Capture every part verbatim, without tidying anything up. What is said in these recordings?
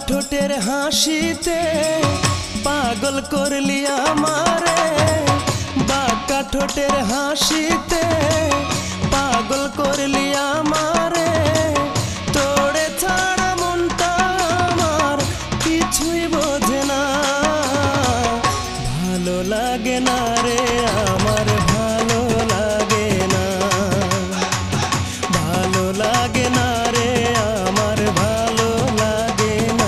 ঠোঁটের হাসিতে পাগল করলি আমারে, বাঁকা ঠোঁটের হাসিতে পাগল করলি আমারে। তোরে ছাড়া মনটা আমার কিছুই বোঝে না, ভালো লাগে না রে আমার, ভালো লাগে না, ভালো লাগে না রে আমার, ভালো লাগে না।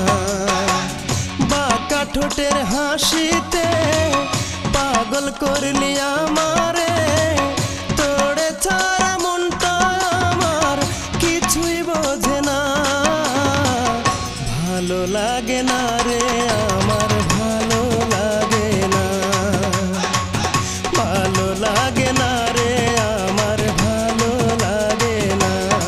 বাঁকা ঠোঁটের হাসিতে পাগল করলি আমারে, তোরে ছাড়া মনটা আমার কিছুই বোঝে না, ভালো লাগে না রে আমার, ভালো লাগে না, ভালো লাগে না রে আমার, ভালো লাগে না।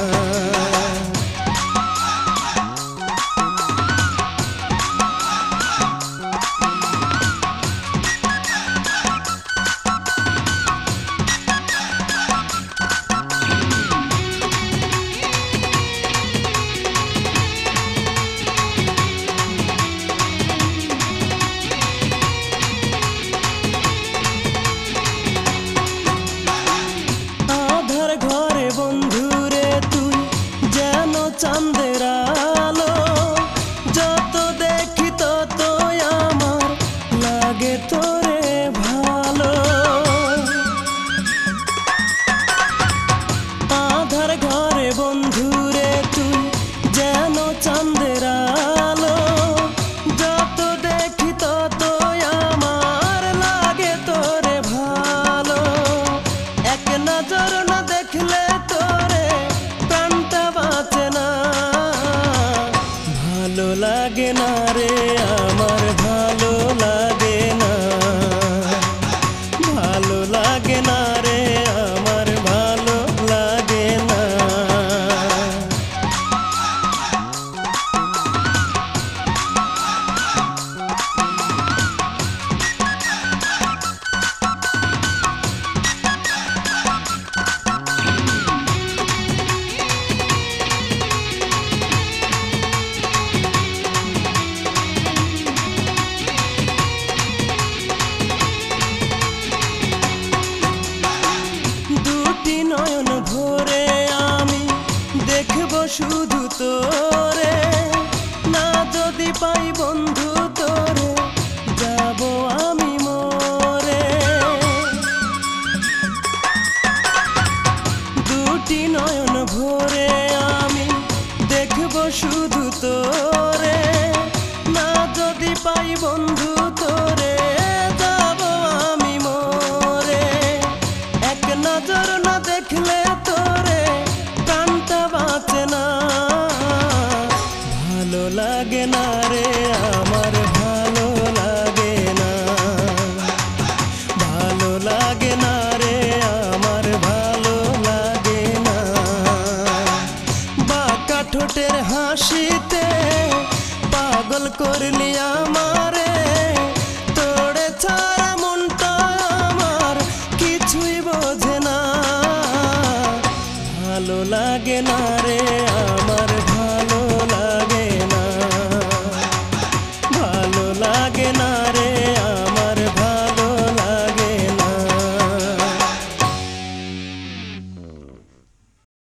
চাঁদের আলো যত দেখি তত আমার লাগে তোরে ভালো, আধার ঘরে বন্ধুরে তুই যেন চাঁদের আলো, যত দেখি তত আমার লাগে তোরে ভালো। এক নজর না দেখলে তোরে প্রাণটা বাঁচে না, ভালো লাগে না রে আমার, ভালো লাগে না, ভালো লাগে না রে আমার, ভালো লাগে না। নয়ন ভরে আমি দেখব শুধু তোরে, না যদি পাই বন্ধু তোরে যাব আমি মরে। দুটি নয়ন ভরে আমি দেখব শুধু তোরে, না যদি পাই বন্ধু তোরে যাব আমি মরে। এক নজর না দেখলে তোরে প্রাণটা বাঁচে না, ভালো লাগে না রে আমার, ভালো লাগে না, ভালো লাগে না রে আমার, ভালো লাগে না। বাঁকা ঠোঁটের হাসিতে পাগল করলি আমারে, তোরে ছাড়া মনটা আমার কিছুই বোঝে না, ভালো লাগে না রে।